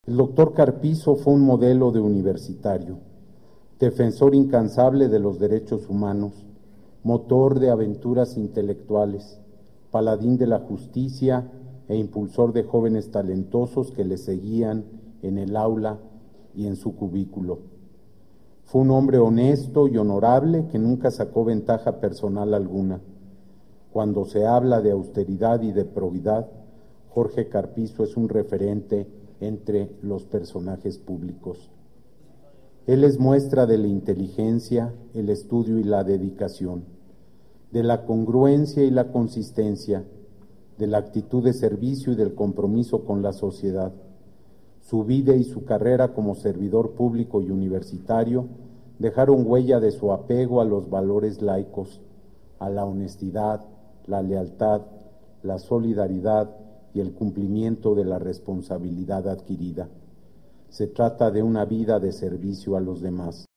El doctor Carpizo fue un modelo de universitario, defensor incansable de los derechos humanos, motor de aventuras intelectuales, paladín de la justicia e impulsor de jóvenes talentosos que le seguían en el aula y en su cubículo. Fue un hombre honesto y honorable que nunca sacó ventaja personal alguna. Cuando se habla de austeridad y de probidad, Jorge Carpizo es un referente entre los personajes públicos. Él es muestra de la inteligencia, el estudio y la dedicación, de la congruencia y la consistencia, de la actitud de servicio y del compromiso con la sociedad. Su vida y su carrera como servidor público y universitario dejaron huella de su apego a los valores laicos, a la honestidad, la lealtad, la solidaridad y el cumplimiento de la responsabilidad adquirida. Se trata de una vida de servicio a los demás.